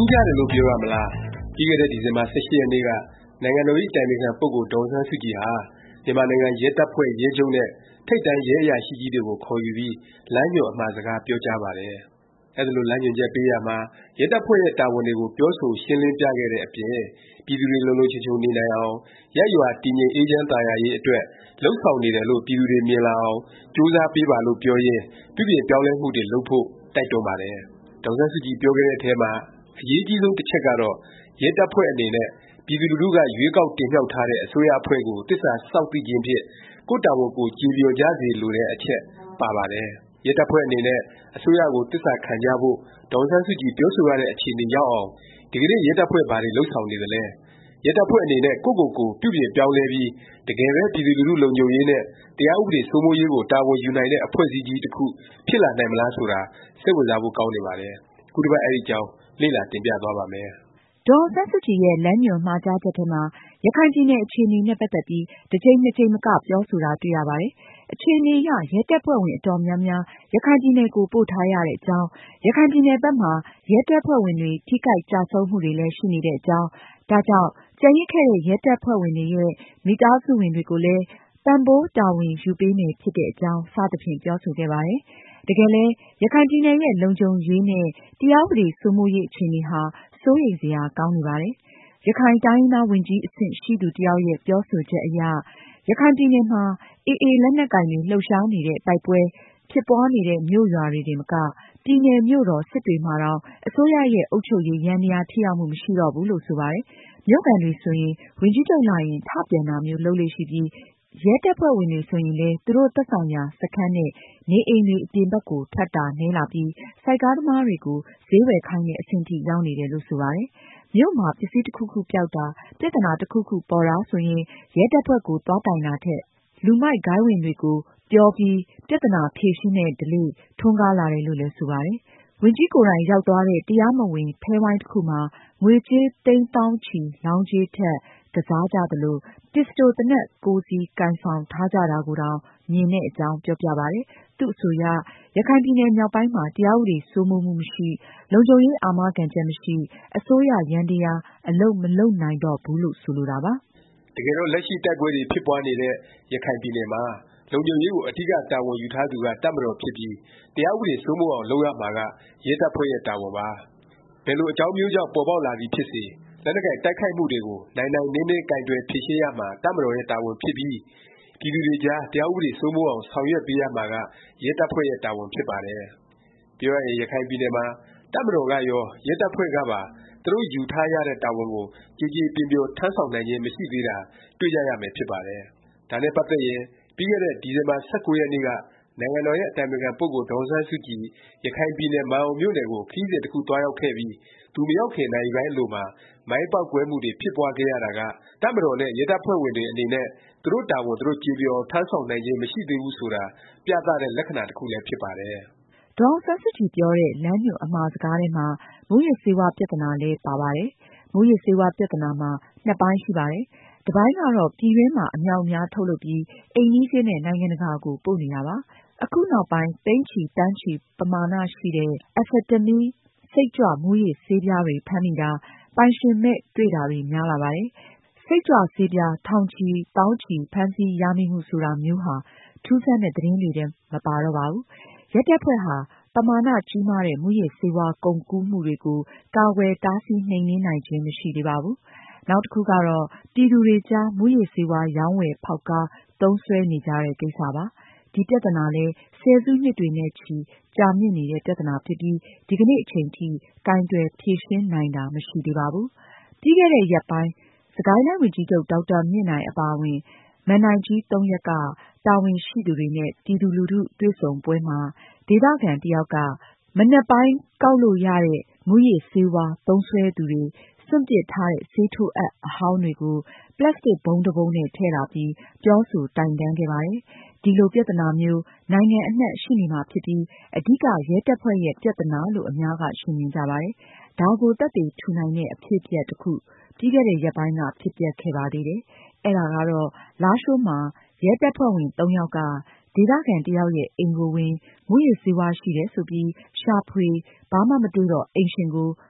ခြားတယ်လို့ပြောရမလားပြီးခဲ့တဲ့ဒီဇင်ဘာ 18 ရက်နေ့ကနိုင်ငံတော်၏အတိုင်ပင်ခံပုဂ္ဂိုလ်ဒေါ်အောင်ဆန်းစုကြည်ဟာမြန်မာနိုင်ငံရဲတပ်ဖွဲ့ရဲချုပ်နဲ့ထိပ်တန်းရဲအရာရှိကြီးတွေကိုခေါ်ယူပြီးလမ်းညွှန်အမှာစကားပြောကြားပါတယ်။အဲဒီလိုလမ်းညွှန်ချက်ပေးရာမှာရဲတပ်ဖွဲ့ရဲ့တာဝန်တွေကိုပြောဆိုရှင်းလင်းပြခဲ့တဲ့အပြင်ပြည်သူတွေလုံလုံခြုံခြုံနေနိုင်အောင်ရပ်ရွာတည်ငြိမ်အေးချမ်းသာယာရေးအတွက်လုပ်ဆောင်နေတယ်လို့ပြည်သူတွေမြင်လာအောင်ကြိုးစားပေးပါလို့ပြောရင်းပြုပြင်ပြောင်းလဲမှုတွေလုပ်ဖို့တိုက်တွန်းပါတယ်။ဒေါ်အောင်ဆန်းစုကြည်ပြောခဲ့တဲ့အထဲမှာအရေးကြီးဆုံးတစ်ချက်ကတော့ရဲတပ်ဖွဲ့အနေနဲ့ပြည်သူလူထုကရွေးကောက်တင်မြှောက်ထားတဲ့အစိုးရအဖွဲ့ကိုသစ္စာစောင့်သိခြင်းဖြင့်ကိုယ့်တာဝန်ကိုကျေပွန်ကြစေလိုတဲ့အချက်ပါပါတယ်။ရဲတပ်ဖွဲ့အနေနဲ့အစိုးရကိုသစ္စာခံကြဖို့ဒေါ်အောင်ဆန်းစုကြည်ပြောဆိုရတဲ့အခြေအနေရောက်အောင်ဒီကနေ့ရဲတပ်ဖွဲ့ဘာတွေလုပ်ဆောင်နေသလဲ။ရဲတပ်ဖွဲ့အနေနဲ့ကိုယ့်ကိုယ်ကိုပြုပြင်ပြောင်းလဲပြီးတကယ်ပဲပြည်သူလူထုလုံခြုံရေးနဲ့တရားဥပဒေစိုးမိုးရေးကိုတာဝန်ယူနိုင်တဲ့အဖွဲ့အစည်းကြီးတစ်ခုဖြစ်လာနိုင်မလားဆိုတာစိတ်ဝင်စားဖို့ကောင်းနေပါတယ်။ခုတစ်ပတ်အဲဒီအကြောင်းလေ့လာတင်ပြသွားပါ့မယ်။ဒေါ်အောင်ဆန်းစုကြည်ရဲ့လမ်းညွှန်မှာကြားချက်ထဲမှာရခိုင်ပြည်နယ်အခြေအနေနဲ့ပတ်သက်ပြီးတစ်ကြိမ်နှစ်ကြိမ်မကပြောဆိုတာတွေ့ရပါတယ်။အခြေအနေအရရဲတပ်ဖွဲ့ဝင်အတော်များများရခိုင်ပြည်နယ်ကိုပို့ထားရတဲ့အကြောင်းရခိုင်ပြည်နယ်ဘက်မှာရဲတပ်ဖွဲ့ဝင်တွေထိခိုက်ကျဆုံးမှုတွေလည်းရှိနေတဲ့အကြောင်းဒါကြောင့်ကျန်ရစ်ခဲ့တဲ့ရဲတပ်ဖွဲ့ဝင်တွေရဲ့မိသားစုဝင်တွေကိုလည်းပံ့ပိုးတာဝန်ယူပေးမယ်ဖြစ်တဲ့အကြောင်းစသဖြင့်ပြောဆိုခဲ့ပါတယ်။တကယ်လည်းရခိုင်ပြည်နယ်ရဲ့လုံခြုံရေးနဲ့တရားဥပဒေစိုးမိုးရေးအခြေအနေဟာစိုးရိမ်စရာကောင်းနေပါတယ်။ရခိုင်တိုင်းရင်းသားဝန်ကြီးအဆင့်ရှိသူတစ်ယောက်ရဲ့ပြောဆိုချက်အရရခိုင်ပြည်နယ်မှာAA လက်နက်ကိုင်တွေလှုပ်ရှားနေတဲ့တိုက်ပွဲဖြစ်ပွားနေတဲ့မြို့ရွာတွေတင်မကပြည်နယ်မြို့တော်စစ်တွေမှာတောင်အစိုးရရဲ့အုပ်ချုပ်ရေးယန္တရားထိရောက်မှုမရှိတော့ဘူးလို့ဆိုပါတယ်။မြို့ခံတွေဆိုရင်ဝန်ကြီးချုပ်လာရင်ထပြန်တာမျိုးလုပ်လေ့ရှိပြီးရဲတပ်ဖွဲ့ဝင်တွေဆိုရင်လည်းသူတို့သက်ဆိုင်ရာစခန်းနဲ့နေအိမ်တွေအပြင်ဘက်ကိုထွက်တာနည်းလာပြီးဆိုက်ကားသမားတွေကိုဈေးဝယ်ခိုင်းတဲ့အဆင့်ထိရောက်နေတယ်လို့ဆိုပါတယ်။မြို့မှာပစ္စည်းတစ်ခုခုပျောက်တာပြဿနာတစ်ခုခုပေါ်တာဆိုရင်ရဲတပ်ဖွဲ့ကိုသွားတိုင်တာထက်လူမိုက်ဂိုဏ်းဝင်တွေကိုပြောပြီးပြဿနာဖြေရှင်းတဲ့ဓလေ့ထွန်းကားလာတယ်လို့လည်းဆိုပါတယ်။ဝန်ကြီးကိုယ်တိုင်ရောက်သွားတဲ့တရားမဝင်ဖဲဝိုင်းတစ်ခုမှာငွေကြေးသိန်းသောင်းချီလောင်းကြေးထက်ကစားကြသလိုပစ္စတိုသေနတ်9 စီးကိုင်ဆောင်ထားကြတာကိုတောင်မြင်တဲ့အကြောင်းပြောပြပါတယ်။သူ့အဆိုအရရခိုင်ပြည်နယ်မြောက်ပိုင်းမှာတရားဥပဒေစိုးမိုးမှုမရှိလုံခြုံရေးအာမခံချက်မရှိအစိုးရယန္တရားအလုပ်မလုပ်နိုင်တော့ဘူးလို့ဆိုလိုတာပါ။တကယ်တော့လက်ရှိတိုက်ပွဲတွေဖြစ်ပွားနေတဲ့ရခိုင်ပြည်နယ်မှာလုံခြုံရေးကိုအဓိကတာဝန်ယူထားသူကတပ်မတော်ဖြစ်ပြီးတရားဥပဒေစိုးမိုးအောင်လုပ်ရမှာကရဲတပ်ဖွဲ့ရဲ့တာဝန်ပါ။ဘယ်လိုအကြောင်းမျိုးကြောင့်ပေါ်ပေါက်လာသည်ဖြစ်စေလက်နက်ကိုင်တိုက်ခိုက်မှုတွေကိုနိုင်နိုင်နင်းနင်းကိုင်တွယ်ဖြေရှင်းရမှာတပ်မတော်ရဲ့တာဝန်ဖြစ်ပြီးပြည်သူတွေကြားတရားဥပဒေစိုးမိုးအောင်ဆောင်ရွက်ပေးရမှာကရဲတပ်ဖွဲ့ရဲ့တာဝန်ဖြစ်ပါတယ်။ပြောရရင်ရခိုင်ပြည်နယ်မှာတပ်မတော်ကရောရဲတပ်ဖွဲ့ကပါသူတို့ယူထားရတဲ့တာဝန်ကိုကျေကျေပြွန်ပြွန်ထမ်းဆောင်နိုင်ခြင်းမရှိသေးတာတွေ့ကြရမယ်ဖြစ်ပါတယ်။ဒါနဲ့ပတ်သက်ရင်ပြီးခဲ့တဲ့ဒီဇင်ဘာ 19 ရက်နေ့ကနိုင်ငံတော်ရဲ့အတိုင်ပင်ခံပုဂ္ဂိုလ်ဒေါ်အောင်ဆန်းစုကြည်ရခိုင်ပြည်နယ်မာန်အောင်မြို့နယ်ကိုခရီးစဉ်တစ်ခုသွားရောက်ခဲ့ပြီးသူမရောက်ခင်နာရီပိုင်းအလိုမှာမိုင်းပေါက်ကွဲမှုတွေဖြစ်ပွားခဲ့ရတာကတပ်မတော်နဲ့ရဲတပ်ဖွဲ့ဝင်တွေအနေနဲ့သူတို့တာဝန်သူတို့ကျေပွန်အောင်ထမ်းဆောင်နိုင်ခြင်းမရှိသေးဘူးဆိုတာပြသတဲ့လက္ခဏာတစ်ခုလည်းဖြစ်ပါတယ်။ဒေါ်အောင်ဆန်းစုကြည်ပြောတဲ့လမ်းညွှန်အမှာစကားထဲမှာမူးယစ်ဆေးဝါးပြဿနာလည်းပါပါတယ်။မူးယစ်ဆေးဝါးပြဿနာမှာနှစ်ပိုင်းရှိပါတယ်။တစ်ပိုင်းကတော့ပြည်တွင်းမှာအမြောက်အများထုတ်လုပ်ပြီးအိမ်နီးချင်းနဲ့နိုင်ငံတကာကိုပို့နေတာပါ။အခုနောက်ပိုင်းသိန်းချီတန်းချီပမာဏရှိတဲ့Amphetamineစိတ်ကြွမူးယစ်ဆေးပြားတွေဖမ်းမိတာပိုင်ရှင်မဲ့တွေ့တာတွေများလာပါတယ်။စိတ်ကြွဆေးပြားထောင်ချီသောင်းချီဖမ်းဆီးရမိမှုဆိုတာမျိုးဟာထူးဆန်းတဲ့သတင်းတွေထဲမပါတော့ပါဘူး။ရဲတပ်ဖွဲ့ဟာပမာဏကြီးမားတဲ့မူးယစ်ဆေးဝါးကုန်ကူးမှုတွေကိုကာကွယ်တားဆီးနှိမ်နင်းနိုင်ခြင်းမရှိသေးပါဘူး။နောက်တစ်ခုကတော့ပြည်သူတွေကြားမူးယစ်ဆေးဝါးရောင်းဝယ်ဖောက်ကားသုံးစွဲနေကြတဲ့ကိစ္စပါ။ဒီပြဿနာလည်းဆယ်စုနှစ်တွေနဲ့ချီကြာမြင့်နေတဲ့ပြဿနာဖြစ်ပြီးဒီကနေ့အချိန်ထိကိုင်တွယ်ဖြေရှင်းနိုင်တာမရှိသေးပါဘူး။ပြီးခဲ့တဲ့ရက်ပိုင်းစစ်ကိုင်းတိုင်းဝန်ကြီးချုပ်ဒေါက်တာမြင့်နိုင်အပါအဝင်မဏ္ဍိုင်ကြီး3 ရပ်ကတာဝန်ရှိသူတွေနဲ့ပြည်သူလူထုတွေ့ဆုံပွဲမှာဒေသခံတစ်ယောက်ကမနက်ပိုင်းကောက်လို့ရတဲ့မူးယစ်ဆေးဝါးသုံးစွဲသူတွေစွန့်ပစ်ထားတဲ့ဆေးထိုးအပ်အဟောင်းတွေကိုပလတ်စတစ်ပုံးတစ်ပုံးနဲ့ထည့်လာပြီးပြောဆိုတိုင်တန်းခဲ့ပါတယ်။ဒီလိုပြဿနာမျိုးနိုင်ငံအနှံ့ရှိနေမှာဖြစ်ပြီးအဓိကရဲတပ်ဖွဲ့ရဲ့ပြဿနာလို့အများကရှုမြင်ကြပါတယ်။ဒါကိုသက်သေထူနိုင်တဲ့အဖြစ်အပျက်တစ်ခုပြီးခဲ့တဲ့ရက်ပိုင်းကဖြစ်ပျက်ခဲ့ပါသေးတယ်။အဲဒါကတော့လားရှိုးမှာရဲတပ်ဖွဲ့ဝင်3 ယောက်ကဒေသခံတစ်ယောက်ရဲ့အိမ်ကိုဝင်မူးယစ်ဆေးဝါးရှိတယ်ဆိုပြီးရှာဖွေဘာမှမတွေ့တော့အိမ်ရှင်ကို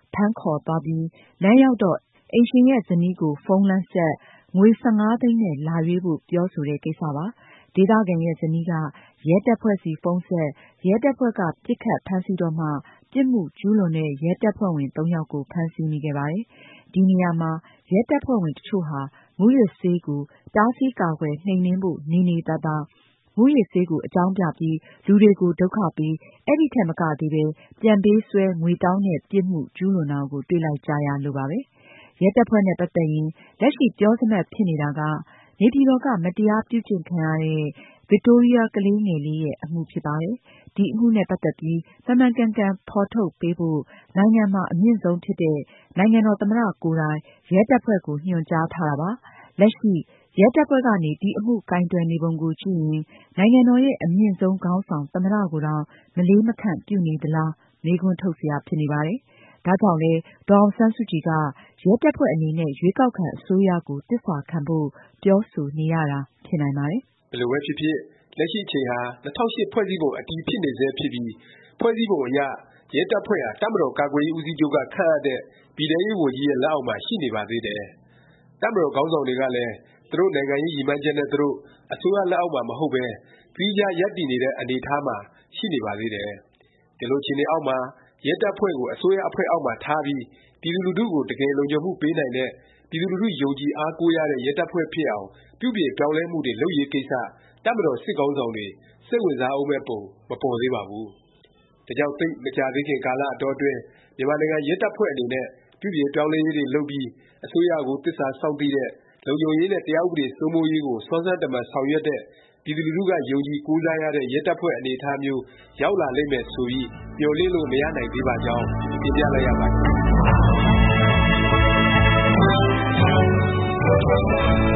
ဖမ်းခေါ်သွားပြီး လမ်းရောက်တော့ အိမ်ရှင်ရဲ့ဇနီးကို ဖုန်းလှမ်းဆက် ငွေ 15 သိန်းနဲ့ လာရွေးဖို့ ပြောဆိုတဲ့ ကိစ္စပါ။ ဒေသခံရဲ့ဇနီးက ရဲတပ်ဖွဲ့ဆီ ဖုန်းဆက် ရဲတပ်ဖွဲ့က ပစ်ခတ်ဖမ်းဆီးတော့မှ ပြစ်မှုကျူးလွန်တဲ့ ရဲတပ်ဖွဲ့ဝင် ၃ ယောက်ကို ဖမ်းဆီးမိခဲ့ပါတယ်။ ဒီနေရာမှာ ရဲတပ်ဖွဲ့ဝင် တစ်ချို့ဟာ မူးယစ်ဆေးကို တားဆီးကာကွယ် နှိမ်နင်းဖို့ နေနေသာသာ မူးယစ်ဆေးကို အကြောင်းပြပြီး လူတွေကို ဒုက္ခပေး အဲဒီထက်မကသေးပဲ ပြန်ပေးဆွဲ ငွေတောင်းတဲ့ ပြစ်မှုကျူးလွန်တာကို တွေ့လိုက်ကြရလို့ပါပဲ။ ရဲတပ်ဖွဲ့နဲ့ ပတ်သက်ရင် လက်ရှိ ပြောစမှတ်ဖြစ်နေတာက နေပြည်တော်က မတရားပြုကျင့်ခံရတဲ့ ဗစ်တိုးရီးယား ကလေးငယ်လေးရဲ့ အမှုဖြစ်ပါတယ်။ ဒီအမှုနဲ့ ပတ်သက်ပြီး မှန်မှန်ကန်ကန် ဖော်ထုတ်ပေးဖို့ နိုင်ငံမှာ အမြင့်ဆုံးဖြစ်တဲ့ နိုင်ငံတော် သမ္မတ ကိုယ်တိုင် ရဲတပ်ဖွဲ့ကို ညွှန်ကြားထားတာပါ။ လက်ရှိ ရဲတပ်ဖွဲ့ကနေ ဒီအမှု ကိုင်တွယ်နေပုံကိုကြည့်ရင် နိုင်ငံတော်ရဲ့ အမြင့်ဆုံးခေါင်းဆောင် သမ္မတကိုတောင် မလေးမခန့် ပြုနေသလား မေးခွန်းထုတ်စရာ ဖြစ်နေပါတယ်။ ဒါကြောင့်လဲ ဒေါ်အောင်ဆန်းစုကြည်က ရဲတပ်ဖွဲ့အနေနဲ့ ရွေးကောက်ခံ အစိုးရကို သစ္စာခံဖို့ ပြောဆိုနေရတာ ဖြစ်နိုင်ပါတယ်။ ဘယ်လိုပဲဖြစ်ဖြစ် လက်ရှိအချိန်ဟာ ၂၀၀၈ ဖွဲ့စည်းပုံ အတည်ဖြစ်နေဆဲ ဖြစ်ပြီး ဖွဲ့စည်းပုံအရ ရဲတပ်ဖွဲ့ဟာ တပ်မတော်ကာကွယ်ရေး ဦးစီးချုပ်က ခန့်အပ်တဲ့ ပြည်ထဲရေးဝန်ကြီးရဲ့ လက်အောက်မှာ ရှိနေပါသေးတယ်။ တပ်မတော်ခေါင်းဆောင်တွေကလည်း သူတို့ နိုင်ငံရေး ရည်မှန်းချက်နဲ့ သူတို့ အစိုးရလက်အောက်မှာ မဟုတ်ပဲ သီးခြား ရပ်တည်နေတဲ့ အနေအထားမှာ ရှိနေပါသေးတယ်။ ဒီလို အခြေအနေအောက်မှာ ရဲတပ်ဖွဲ့ကို အစိုးရအဖွဲ့အောက်မှာထားပြီး ပြည်သူလူထုကို တကယ်လုံခြုံမှုပေးနိုင်တဲ့၊ ပြည်သူလူထု ယုံကြည်အားကိုးရတဲ့ ရဲတပ်ဖွဲ့ဖြစ်အောင် ပြုပြင်ပြောင်းလဲမှုတွေ လုပ်ရေးကိစ္စ တပ်မတော် စစ်ခေါင်းဆောင်တွေ စိတ်ဝင်စားဦးမယ့်ပုံ မပေါ်သေးပါဘူး။ ဒါကြောင့် သိပ်မကြာသေးခင်ကာလ အတောအတွင်း မြန်မာနိုင်ငံ ရဲတပ်ဖွဲ့အနေနဲ့ ပြုပြင်ပြောင်းလဲရေးတွေ လုပ်ပြီး အစိုးရကို သစ္စာစောင့်သိတဲ့၊ လုံခြုံရေးနဲ့ တရားဥပဒေ စိုးမိုးရေးကို စွမ်းစွမ်းတမံ ဆောင်ရွက်တဲ့ ပြည်သူလူထုက ယုံကြည်ကိုးစားရတဲ့ ရဲတပ်ဖွဲ့ အနေအထားမျိုး ရောက်လာလိမ့်မယ် ဆိုပြီး မျှော်လင့်လို့ မရနိုင်သေးပါကြောင်း တင်ပြလိုက်ရပါတယ်